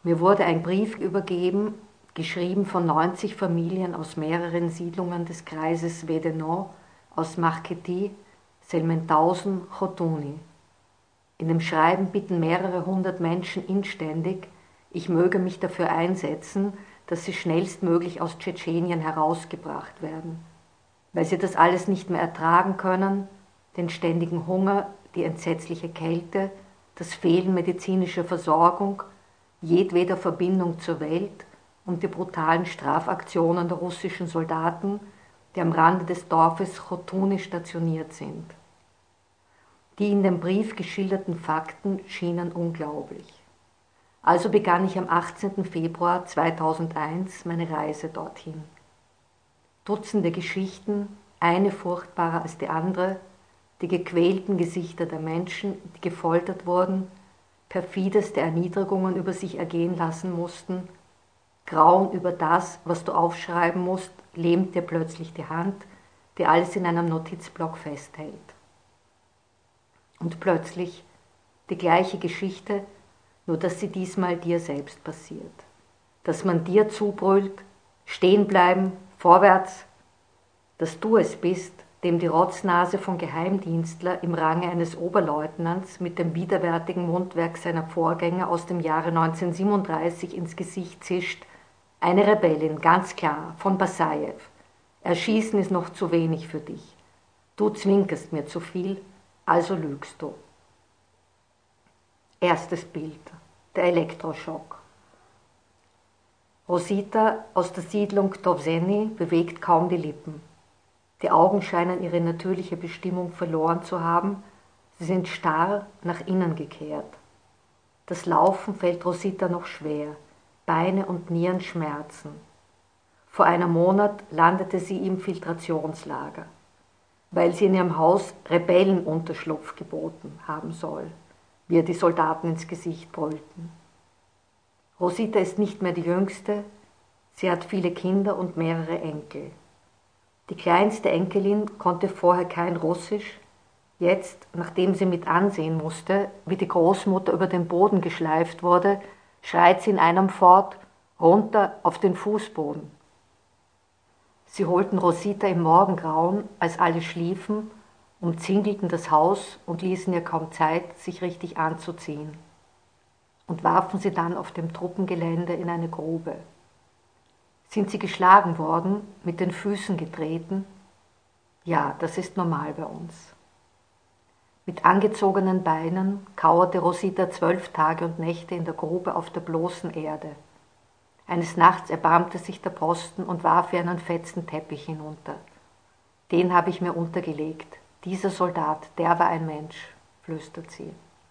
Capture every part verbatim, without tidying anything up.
Mir wurde ein Brief übergeben, geschrieben von neunzig Familien aus mehreren Siedlungen des Kreises Vedenau, aus Marchetti, Selmenthausen, Chotuni. In dem Schreiben bitten mehrere hundert Menschen inständig, ich möge mich dafür einsetzen, dass sie schnellstmöglich aus Tschetschenien herausgebracht werden, weil sie das alles nicht mehr ertragen können, den ständigen Hunger, die entsetzliche Kälte, das Fehlen medizinischer Versorgung, jedweder Verbindung zur Welt und die brutalen Strafaktionen der russischen Soldaten, die am Rande des Dorfes Chotuni stationiert sind. Die in dem Brief geschilderten Fakten schienen unglaublich. Also begann ich am achtzehnten Februar zweitausendeins meine Reise dorthin. Dutzende Geschichten, eine furchtbarer als die andere, die gequälten Gesichter der Menschen, die gefoltert wurden, perfideste Erniedrigungen über sich ergehen lassen mussten, Grauen über das, was du aufschreiben musst, lähmt dir plötzlich die Hand, die alles in einem Notizblock festhält. Und plötzlich die gleiche Geschichte, nur dass sie diesmal dir selbst passiert. Dass man dir zubrüllt, stehen bleiben, vorwärts, dass du es bist, dem die Rotznase von Geheimdienstler im Range eines Oberleutnants mit dem widerwärtigen Mundwerk seiner Vorgänger aus dem Jahre neunzehnhundertsiebenunddreißig ins Gesicht zischt, eine Rebellin, ganz klar, von Basajew. Erschießen ist noch zu wenig für dich. Du zwinkerst mir zu viel, also lügst du. Erstes Bild, der Elektroschock. Rosita aus der Siedlung Tovseny bewegt kaum die Lippen. Die Augen scheinen ihre natürliche Bestimmung verloren zu haben, sie sind starr nach innen gekehrt. Das Laufen fällt Rosita noch schwer, Beine und Nieren schmerzen. Vor einem Monat landete sie im Filtrationslager, weil sie in ihrem Haus Rebellenunterschlupf geboten haben soll, wie ihr die Soldaten ins Gesicht brüllten. Rosita ist nicht mehr die Jüngste, sie hat viele Kinder und mehrere Enkel. Die kleinste Enkelin konnte vorher kein Russisch, jetzt, nachdem sie mit ansehen musste, wie die Großmutter über den Boden geschleift wurde, schreit sie in einem fort, runter auf den Fußboden. Sie holten Rosita im Morgengrauen, als alle schliefen, umzingelten das Haus und ließen ihr kaum Zeit, sich richtig anzuziehen, und warfen sie dann auf dem Truppengelände in eine Grube. Sind sie geschlagen worden, mit den Füßen getreten? Ja, das ist normal bei uns. Mit angezogenen Beinen kauerte Rosita zwölf Tage und Nächte in der Grube auf der bloßen Erde. Eines Nachts erbarmte sich der Posten und warf ihr einen fetzen Teppich hinunter. Den habe ich mir untergelegt. Dieser Soldat, der war ein Mensch, flüstert sie.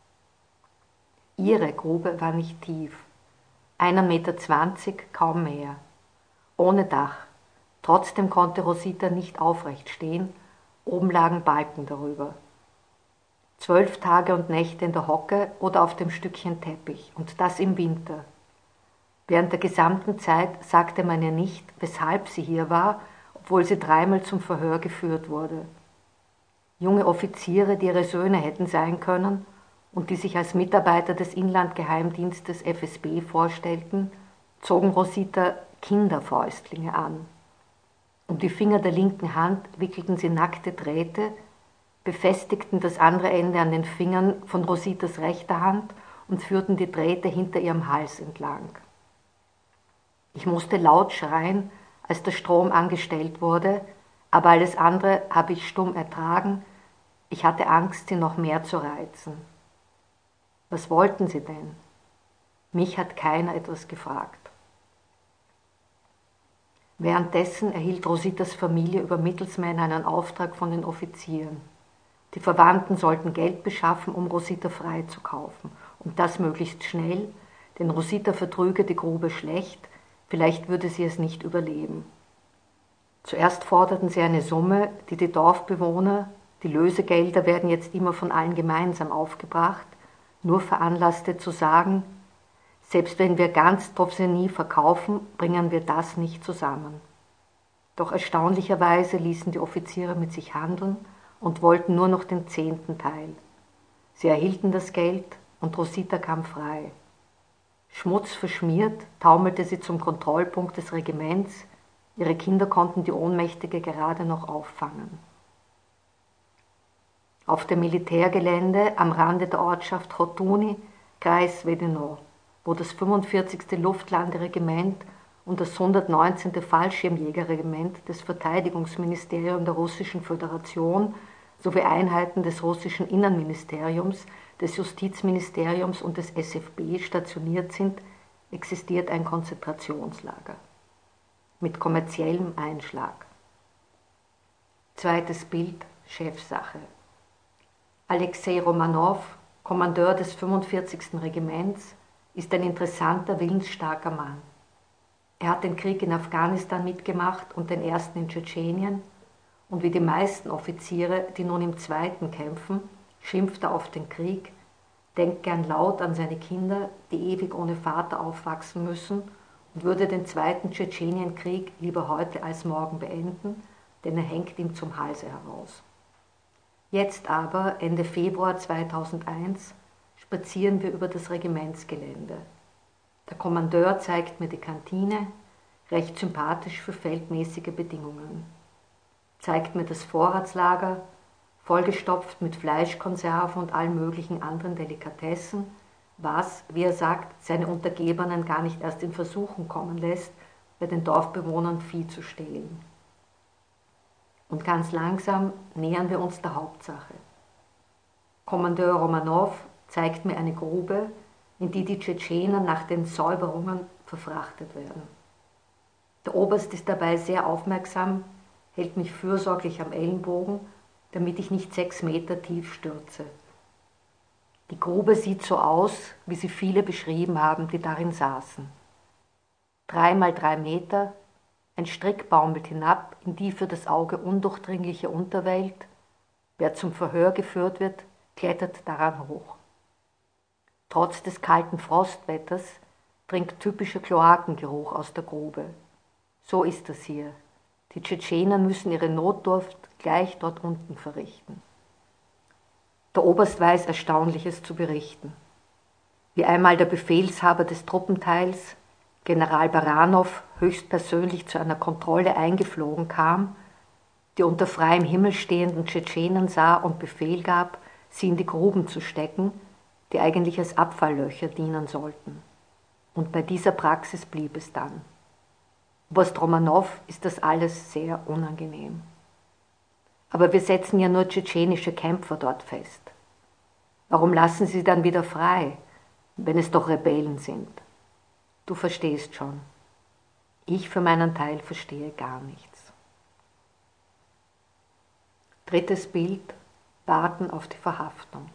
Ihre Grube war nicht tief, ein Meter zwanzig, kaum mehr. Ohne Dach. Trotzdem konnte Rosita nicht aufrecht stehen, oben lagen Balken darüber. Zwölf Tage und Nächte in der Hocke oder auf dem Stückchen Teppich, und das im Winter. Während der gesamten Zeit sagte man ihr nicht, weshalb sie hier war, obwohl sie dreimal zum Verhör geführt wurde. Junge Offiziere, die ihre Söhne hätten sein können und die sich als Mitarbeiter des Inlandgeheimdienstes F S B vorstellten, zogen Rosita Kinderfäustlinge an. Um die Finger der linken Hand wickelten sie nackte Drähte, befestigten das andere Ende an den Fingern von Rositas rechter Hand und führten die Drähte hinter ihrem Hals entlang. Ich musste laut schreien, als der Strom angestellt wurde, aber alles andere habe ich stumm ertragen. Ich hatte Angst, sie noch mehr zu reizen. Was wollten sie denn? Mich hat keiner etwas gefragt. Währenddessen erhielt Rositas Familie über Mittelsmänner einen Auftrag von den Offizieren. Die Verwandten sollten Geld beschaffen, um Rosita freizukaufen. Und das möglichst schnell, denn Rosita vertrüge die Grube schlecht, vielleicht würde sie es nicht überleben. Zuerst forderten sie eine Summe, die die Dorfbewohner, die Lösegelder werden jetzt immer von allen gemeinsam aufgebracht, nur veranlasste zu sagen, selbst wenn wir ganz Tovseny verkaufen, bringen wir das nicht zusammen. Doch erstaunlicherweise ließen die Offiziere mit sich handeln und wollten nur noch den zehnten Teil. Sie erhielten das Geld und Rosita kam frei. Schmutzverschmiert taumelte sie zum Kontrollpunkt des Regiments, ihre Kinder konnten die Ohnmächtige gerade noch auffangen. Auf dem Militärgelände am Rande der Ortschaft Chotuni, Kreis Vedeno, wo das fünfundvierzigste Luftlanderegiment und das hundertneunzehnte Fallschirmjägerregiment des Verteidigungsministeriums der Russischen Föderation sowie Einheiten des russischen Innenministeriums, des Justizministeriums und des S F B stationiert sind, existiert ein Konzentrationslager mit kommerziellem Einschlag. Zweites Bild, Chefsache. Alexei Romanow, Kommandeur des fünfundvierzigsten Regiments, ist ein interessanter, willensstarker Mann. Er hat den Krieg in Afghanistan mitgemacht und den ersten in Tschetschenien, und wie die meisten Offiziere, die nun im zweiten kämpfen, schimpft er auf den Krieg, denkt gern laut an seine Kinder, die ewig ohne Vater aufwachsen müssen, und würde den zweiten Tschetschenienkrieg lieber heute als morgen beenden, denn er hängt ihm zum Halse heraus. Jetzt aber, Ende Februar zweitausendeins, spazieren wir über das Regimentsgelände. Der Kommandeur zeigt mir die Kantine, recht sympathisch für feldmäßige Bedingungen. Zeigt mir das Vorratslager, vollgestopft mit Fleischkonserven und allen möglichen anderen Delikatessen, was, wie er sagt, seine Untergebenen gar nicht erst in Versuchung kommen lässt, bei den Dorfbewohnern Vieh zu stehlen. Und ganz langsam nähern wir uns der Hauptsache. Kommandeur Romanow zeigt mir eine Grube, in die die Tschetschenen nach den Säuberungen verfrachtet werden. Der Oberst ist dabei sehr aufmerksam, hält mich fürsorglich am Ellenbogen, damit ich nicht sechs Meter tief stürze. Die Grube sieht so aus, wie sie viele beschrieben haben, die darin saßen. Drei mal drei Meter, ein Strick baumelt hinab in die für das Auge undurchdringliche Unterwelt. Wer zum Verhör geführt wird, klettert daran hoch. Trotz des kalten Frostwetters dringt typischer Kloakengeruch aus der Grube. So ist das hier. Die Tschetschenen müssen ihre Notdurft gleich dort unten verrichten. Der Oberst weiß Erstaunliches zu berichten. Wie einmal der Befehlshaber des Truppenteils, General Baranow, höchstpersönlich zu einer Kontrolle eingeflogen kam, die unter freiem Himmel stehenden Tschetschenen sah und Befehl gab, sie in die Gruben zu stecken, die eigentlich als Abfalllöcher dienen sollten. Und bei dieser Praxis blieb es dann. Oberst Romanow ist das alles sehr unangenehm. Aber wir setzen ja nur tschetschenische Kämpfer dort fest. Warum lassen sie dann wieder frei, wenn es doch Rebellen sind? Du verstehst schon. Ich für meinen Teil verstehe gar nichts. Drittes Bild, Warten auf die Verhaftung.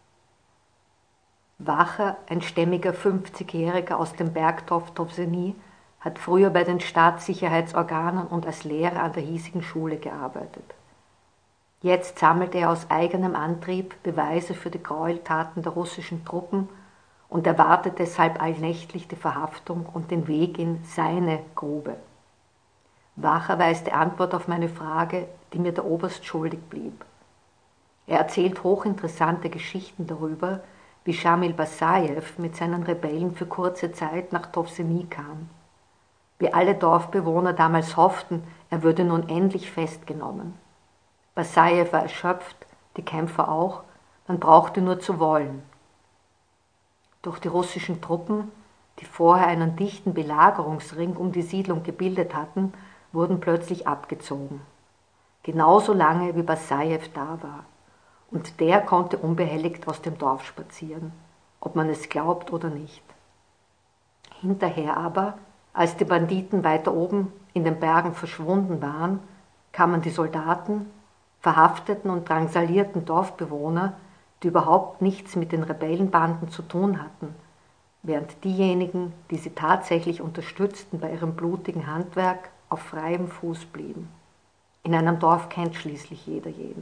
Wacher, ein stämmiger fünfzigjähriger aus dem Bergdorf Towseny, hat früher bei den Staatssicherheitsorganen und als Lehrer an der hiesigen Schule gearbeitet. Jetzt sammelt er aus eigenem Antrieb Beweise für die Gräueltaten der russischen Truppen und erwartet deshalb allnächtlich die Verhaftung und den Weg in seine Grube. Wacher weiß die Antwort auf meine Frage, die mir der Oberst schuldig blieb. Er erzählt hochinteressante Geschichten darüber, wie Schamil Basajew mit seinen Rebellen für kurze Zeit nach Towseny kam. Wie alle Dorfbewohner damals hofften, er würde nun endlich festgenommen. Basajew war erschöpft, die Kämpfer auch, man brauchte nur zu wollen. Doch die russischen Truppen, die vorher einen dichten Belagerungsring um die Siedlung gebildet hatten, wurden plötzlich abgezogen. Genauso lange wie Basajew da war. Und der konnte unbehelligt aus dem Dorf spazieren, ob man es glaubt oder nicht. Hinterher aber, als die Banditen weiter oben in den Bergen verschwunden waren, kamen die Soldaten, verhafteten und drangsalierten Dorfbewohner, die überhaupt nichts mit den Rebellenbanden zu tun hatten, während diejenigen, die sie tatsächlich unterstützten bei ihrem blutigen Handwerk, auf freiem Fuß blieben. In einem Dorf kennt schließlich jeder jeden.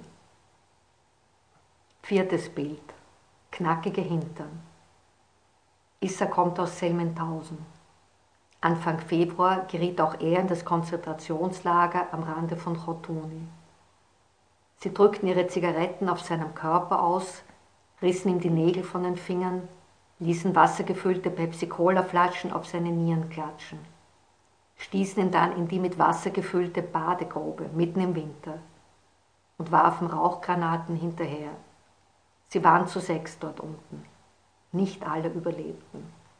Viertes Bild. Knackige Hintern. Issa kommt aus Selmenthausen. Anfang Februar geriet auch er in das Konzentrationslager am Rande von Chotuni. Sie drückten ihre Zigaretten auf seinem Körper aus, rissen ihm die Nägel von den Fingern, ließen wassergefüllte Pepsi-Cola-Flaschen auf seine Nieren klatschen, stießen ihn dann in die mit Wasser gefüllte Badegrube mitten im Winter und warfen Rauchgranaten hinterher. Sie waren zu sechs dort unten. Nicht alle überlebten.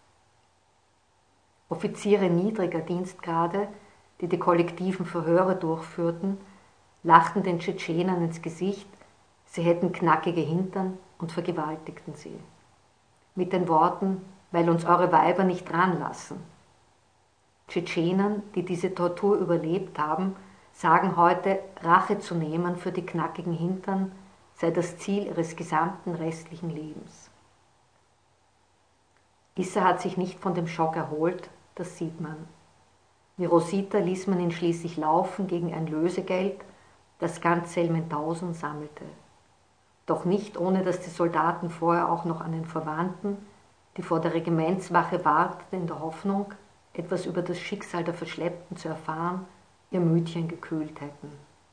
Offiziere niedriger Dienstgrade, die die kollektiven Verhöre durchführten, lachten den Tschetschenern ins Gesicht, sie hätten knackige Hintern und vergewaltigten sie. Mit den Worten, weil uns eure Weiber nicht ranlassen. Tschetschenern, die diese Tortur überlebt haben, sagen heute, Rache zu nehmen für die knackigen Hintern sei das Ziel ihres gesamten restlichen Lebens. Issa hat sich nicht von dem Schock erholt, das sieht man. Wie Rosita ließ man ihn schließlich laufen gegen ein Lösegeld, das ganz Selmenthausen sammelte. Doch nicht ohne, dass die Soldaten vorher auch noch an den Verwandten, die vor der Regimentswache warteten in der Hoffnung, etwas über das Schicksal der Verschleppten zu erfahren, ihr Mütchen gekühlt hätten.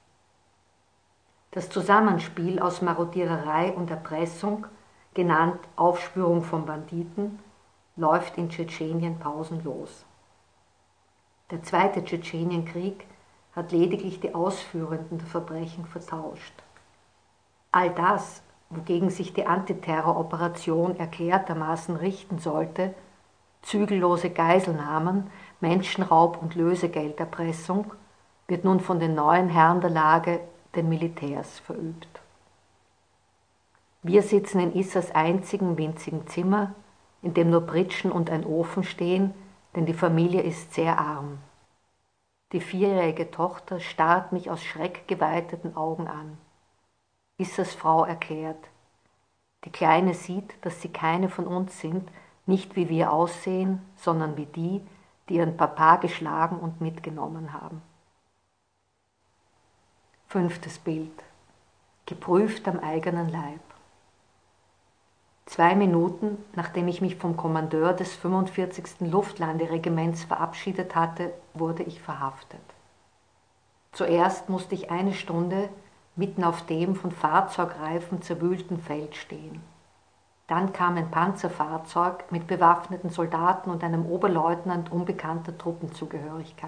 Das Zusammenspiel aus Marodiererei und Erpressung, genannt Aufspürung von Banditen, läuft in Tschetschenien pausenlos. Der zweite Tschetschenienkrieg hat lediglich die Ausführenden der Verbrechen vertauscht. All das, wogegen sich die Antiterroroperation erklärtermaßen richten sollte, zügellose Geiselnahmen, Menschenraub und Lösegelderpressung, wird nun von den neuen Herren der Lage, den Militärs, verübt. Wir sitzen in Issas einzigen winzigen Zimmer, in dem nur Pritschen und ein Ofen stehen, denn die Familie ist sehr arm. Die vierjährige Tochter starrt mich aus schreckgeweiteten Augen an. Issas Frau erklärt, die Kleine sieht, dass sie keine von uns sind, nicht wie wir aussehen, sondern wie die, die ihren Papa geschlagen und mitgenommen haben. Fünftes Bild. Geprüft am eigenen Leib. Zwei Minuten, nachdem ich mich vom Kommandeur des fünfundvierzigsten Luftlanderegiments verabschiedet hatte, wurde ich verhaftet. Zuerst musste ich eine Stunde mitten auf dem von Fahrzeugreifen zerwühlten Feld stehen. Dann kam ein Panzerfahrzeug mit bewaffneten Soldaten und einem Oberleutnant unbekannter Truppenzugehörigkeit.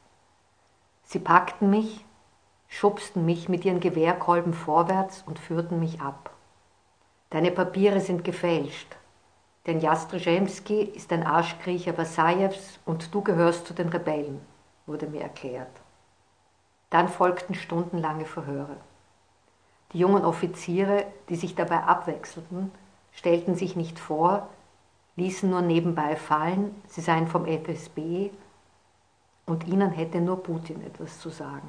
Sie packten mich, schubsten mich mit ihren Gewehrkolben vorwärts und führten mich ab. Deine Papiere sind gefälscht, denn Jastrzębski ist ein Arschkriecher Wasajews und du gehörst zu den Rebellen, wurde mir erklärt. Dann folgten stundenlange Verhöre. Die jungen Offiziere, die sich dabei abwechselten, stellten sich nicht vor, ließen nur nebenbei fallen, sie seien vom F S B und ihnen hätte nur Putin etwas zu sagen.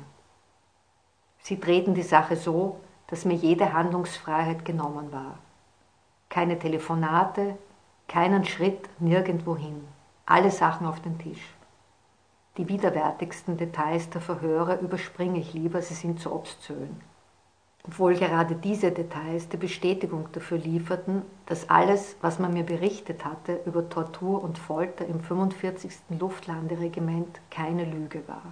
Sie drehten die Sache so, dass mir jede Handlungsfreiheit genommen war. Keine Telefonate, keinen Schritt nirgendwohin, alle Sachen auf den Tisch. Die widerwärtigsten Details der Verhöre überspringe ich lieber, sie sind zu obszön. Obwohl gerade diese Details die Bestätigung dafür lieferten, dass alles, was man mir berichtet hatte über Tortur und Folter im fünfundvierzigsten Luftlanderegiment, keine Lüge war.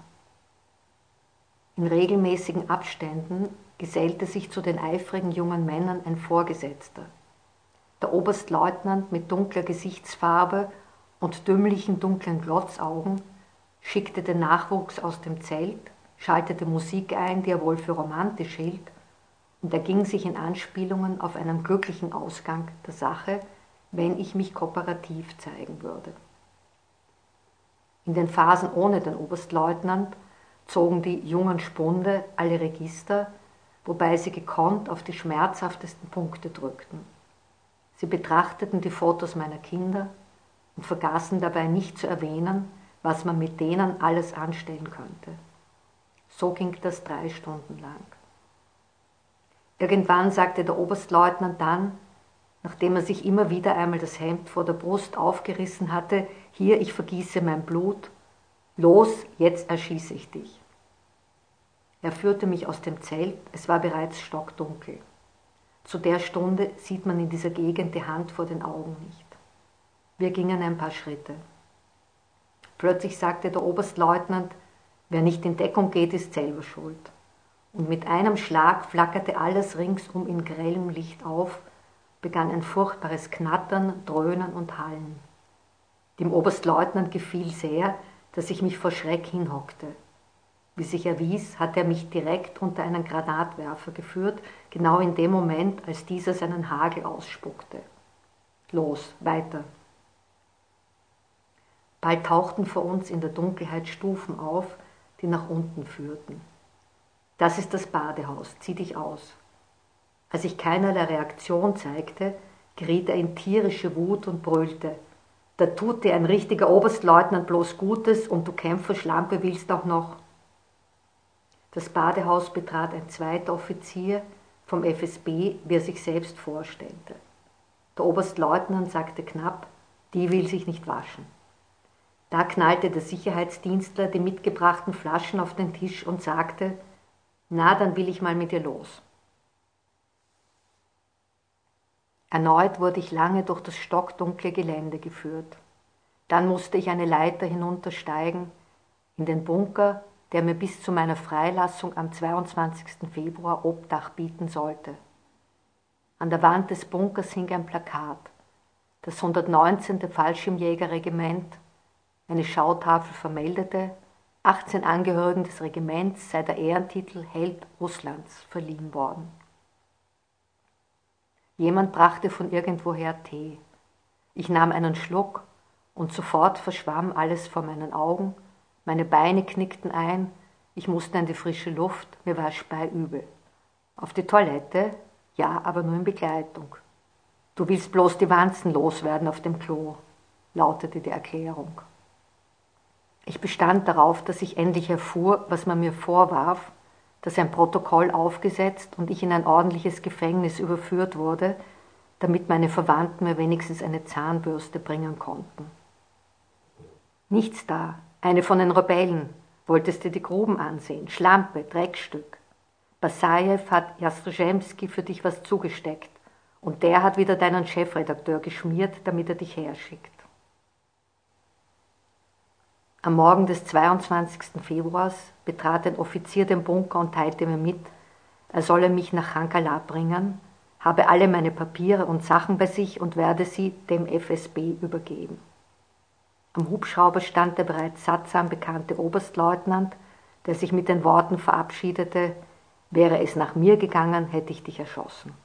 In regelmäßigen Abständen gesellte sich zu den eifrigen jungen Männern ein Vorgesetzter. Der Oberstleutnant mit dunkler Gesichtsfarbe und dümmlichen dunklen Glotzaugen schickte den Nachwuchs aus dem Zelt, schaltete Musik ein, die er wohl für romantisch hielt, und erging sich in Anspielungen auf einen glücklichen Ausgang der Sache, wenn ich mich kooperativ zeigen würde. In den Phasen ohne den Oberstleutnant zogen die jungen Spunde alle Register, wobei sie gekonnt auf die schmerzhaftesten Punkte drückten. Sie betrachteten die Fotos meiner Kinder und vergaßen dabei nicht zu erwähnen, was man mit denen alles anstellen könnte. So ging das drei Stunden lang. Irgendwann sagte der Oberstleutnant dann, nachdem er sich immer wieder einmal das Hemd vor der Brust aufgerissen hatte, hier, ich vergieße mein Blut, los, jetzt erschieße ich dich. Er führte mich aus dem Zelt, es war bereits stockdunkel. Zu der Stunde sieht man in dieser Gegend die Hand vor den Augen nicht. Wir gingen ein paar Schritte. Plötzlich sagte der Oberstleutnant, wer nicht in Deckung geht, ist selber schuld. Und mit einem Schlag flackerte alles ringsum in grellem Licht auf begann ein furchtbares Knattern, Dröhnen und Hallen. Dem Oberstleutnant gefiel sehr, dass ich mich vor Schreck hinhockte. Wie sich erwies, hatte er mich direkt unter einen Granatwerfer geführt, genau in dem Moment, als dieser seinen Hagel ausspuckte. Los, weiter. Bald tauchten vor uns in der Dunkelheit Stufen auf, die nach unten führten. Das ist das Badehaus, zieh dich aus. Als ich keinerlei Reaktion zeigte, geriet er in tierische Wut und brüllte: Da tut dir ein richtiger Oberstleutnant bloß Gutes und du Kämpferschlampe willst auch noch. Das Badehaus betrat ein zweiter Offizier vom F S B, wie er sich selbst vorstellte. Der Oberstleutnant sagte knapp: Die will sich nicht waschen. Da knallte der Sicherheitsdienstler die mitgebrachten Flaschen auf den Tisch und sagte: Na, dann will ich mal mit dir los. Erneut wurde ich lange durch das stockdunkle Gelände geführt. Dann musste ich eine Leiter hinuntersteigen in den Bunker, der mir bis zu meiner Freilassung am zweiundzwanzigsten Februar Obdach bieten sollte. An der Wand des Bunkers hing ein Plakat: Das hundertneunzehnte Fallschirmjägerregiment. Eine Schautafel vermeldete, achtzehn Angehörigen des Regiments sei der Ehrentitel Held Russlands verliehen worden. Jemand brachte von irgendwoher Tee. Ich nahm einen Schluck und sofort verschwamm alles vor meinen Augen, meine Beine knickten ein, ich musste in die frische Luft, mir war speiübel. Auf die Toilette? Ja, aber nur in Begleitung. Du willst bloß die Wanzen loswerden auf dem Klo, lautete die Erklärung. Ich bestand darauf, dass ich endlich erfuhr, was man mir vorwarf, dass ein Protokoll aufgesetzt und ich in ein ordentliches Gefängnis überführt wurde, damit meine Verwandten mir wenigstens eine Zahnbürste bringen konnten. Nichts da, eine von den Rebellen, wolltest dir die Gruben ansehen, Schlampe, Dreckstück. Basajew hat Jastrzębski für dich was zugesteckt und der hat wieder deinen Chefredakteur geschmiert, damit er dich herschickt. Am Morgen des zweiundzwanzigsten Februars betrat ein Offizier den Bunker und teilte mir mit, er solle mich nach Chankala bringen, habe alle meine Papiere und Sachen bei sich und werde sie dem F S B übergeben. Am Hubschrauber stand der bereits sattsam bekannte Oberstleutnant, der sich mit den Worten verabschiedete: Wäre es nach mir gegangen, hätte ich dich erschossen.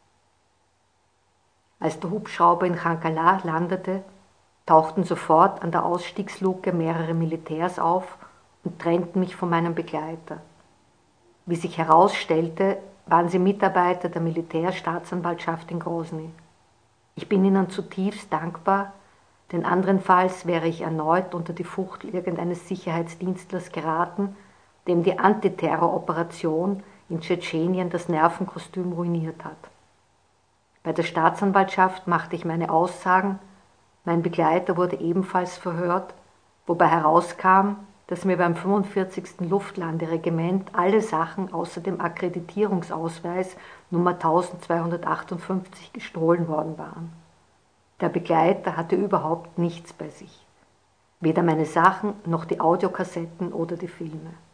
Als der Hubschrauber in Chankala landete, tauchten sofort an der Ausstiegsluke mehrere Militärs auf und trennten mich von meinem Begleiter. Wie sich herausstellte, waren sie Mitarbeiter der Militärstaatsanwaltschaft in Grosny. Ich bin ihnen zutiefst dankbar, denn andernfalls wäre ich erneut unter die Fuchtel irgendeines Sicherheitsdienstlers geraten, dem die Antiterroroperation in Tschetschenien das Nervenkostüm ruiniert hat. Bei der Staatsanwaltschaft machte ich meine Aussagen, mein Begleiter wurde ebenfalls verhört, wobei herauskam, dass mir beim fünfundvierzigsten Luftlanderegiment alle Sachen außer dem Akkreditierungsausweis Nummer eintausendzweihundertachtundfünfzig gestohlen worden waren. Der Begleiter hatte überhaupt nichts bei sich, weder meine Sachen noch die Audiokassetten oder die Filme.